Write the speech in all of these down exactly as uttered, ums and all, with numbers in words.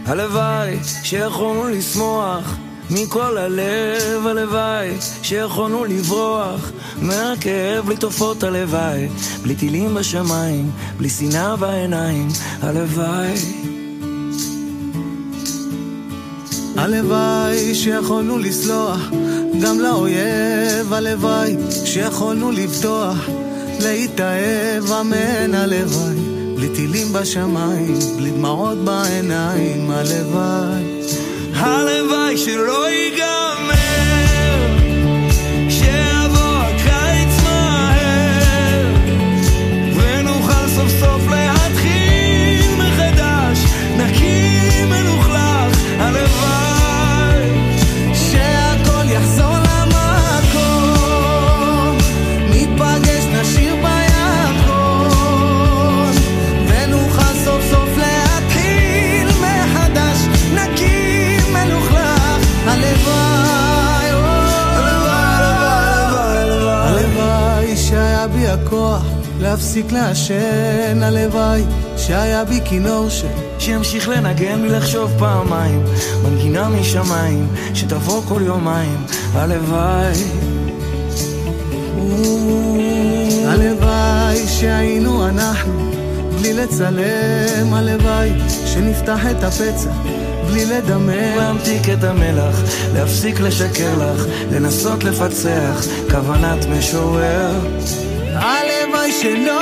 הלוואי שיכולנו לשמוח מכל הלב, הלוואי שיכולנו לברוח מהכאב, בלי תופעות הלוואי, בלי טילים בשמיים, בלי שנאה בעיניים, הלוואי. הלוואי שיכולנו לסלוח גם לאויב, הלוואי שיכולנו לבטוח להתאהב, אמן, הלוואי בלי טילים בשמיים, בלי דמעות בעיניים, הלוואי. הלוואי שלא ייגמר, שיבוא הקיץ מהר ונוכל סוף סוף להתחיל מחדש, נקי מלוכלך, הלוואי שהכל יחזור למקום, ניפגש נשיר בירקון ונוכל סוף סוף להתחיל מחדש, נקי מלוכלך, הלוואי, הלוואי שהיה בי הכוח להפסיק לעשן, הלוואי שהיה בי כינור ש... שימשיך לנגן בלי לחשוב פעמיים, מנגינה משמיים שתבוא כל יומיים, הלוואי. הלוואי שהיינו אנחנו בלי לצלם, הלוואי שנפתח את הפצע בלי לדמם, להמתיק את המלח, להפסיק לשקר לך, לנסות לפצח כוונת משורר. הלוואי שלא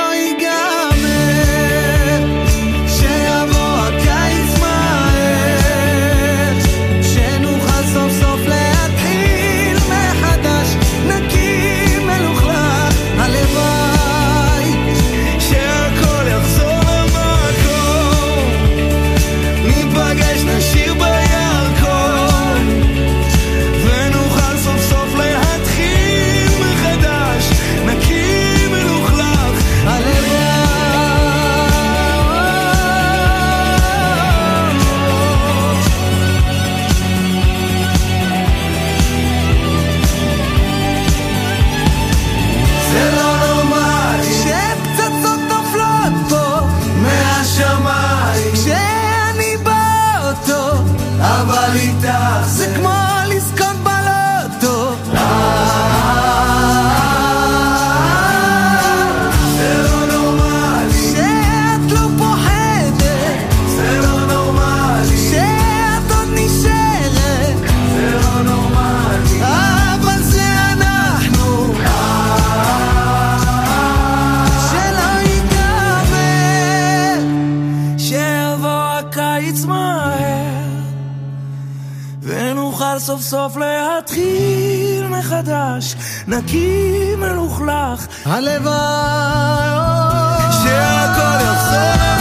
ייגמר, שיבוא הקיץ מהר, שנוכל סוף סוף להתחיל מחדש, נקי מלוכלך, הלוואי שהכל יחזור למקום, ניפגש נשיר בירקון ונוכל סוף סוף להתחיל מחדש, נקי מלוכלך, הלוואי. זה לא נורמלי שפצצות נופלות פה מהשמיים, כשאני באוטו, אבל איתך זה כמו לזכות בלוטו. זה לא נורמלי, שאת לא פוחדת, זה לא נורמלי, שאת עוד נשארת, זה לא נורמלי, אבל זה אנחנו, שלא ייגמר, שיבוא הקיץ מהר ונוכל סוף סוף להתחיל מחדש, נקי מלוכלך, הלוואי שהכל יחזור